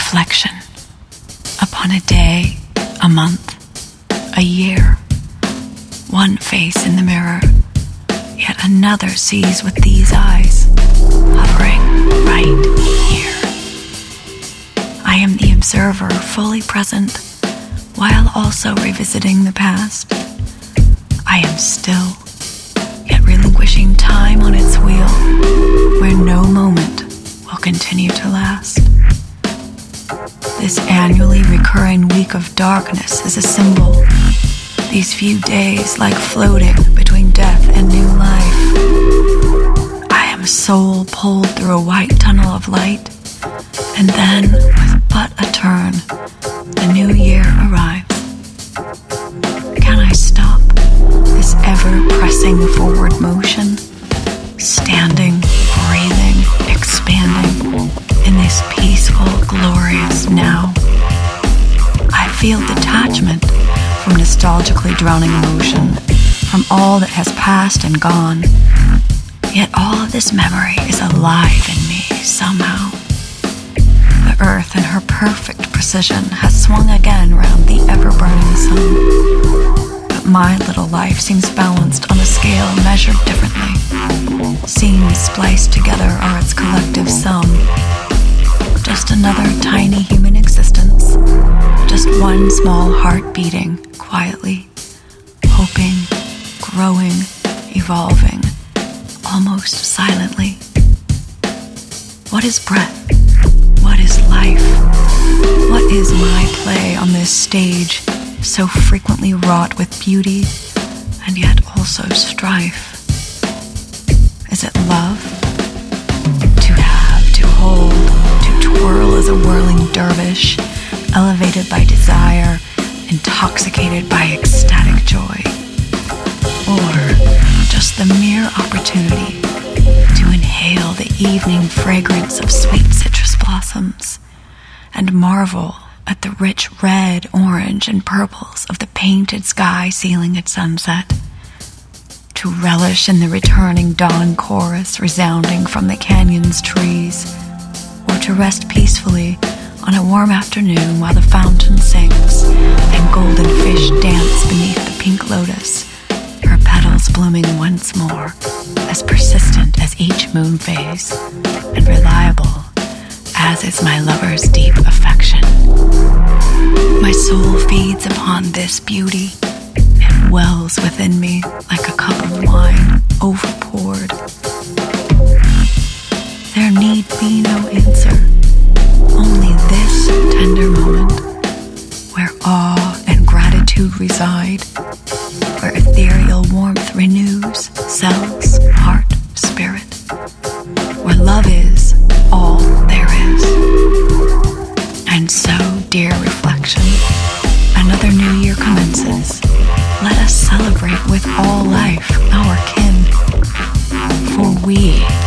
reflection upon a day, a month, a year. One face in the mirror, yet another sees with these eyes, hovering right here. I am the observer, fully present, while also revisiting the past. I am still, yet relinquishing time on its wheel, where no moment will continue to last. This annually recurring week of darkness is a symbol. These few days like floating between death and new life. I am a soul pulled through a white tunnel of light, and then, with but a turn, the new year arrives. Can I stop this ever-pressing forward motion? Standing, breathing, expanding in this peaceful, glorious now. I feel detachment from nostalgically drowning emotion, from all that has passed and gone. Yet all of this memory is alive in me somehow. The earth in her perfect precision has swung again round the ever-burning sun. But my little life seems balanced on a scale measured differently. Seams spliced together are its collective sum. Just another tiny human existence. Just one small heart beating quietly, hoping, growing, evolving, almost silently. What is breath? What is life? What is my play on this stage, so frequently wrought with beauty and yet also strife? Is it love? To have, to hold, to twirl as a whirling dervish, elevated by desire, intoxicated by ecstatic joy? Or just the mere opportunity to inhale the evening fragrance of sweet citrus blossoms and marvel at the rich red, orange, and purples of the painted sky ceiling at sunset? To relish in the returning dawn chorus resounding from the canyon's trees? Or to rest peacefully on a warm afternoon while the fountain sings and golden fish dance beneath the pink lotus, her petals blooming once more, as persistent as each moon phase, and reliable as is my lover's deep affection. My soul feeds upon this beauty. It wells within me like a cup of wine overpoured. There need be no answer, only this tender moment, where awe and gratitude reside, where ethereal warmth renews cells, heart, spirit, where love is all there is. And so, dear reflection, another new year commences. Let us celebrate with all life, our kin, for we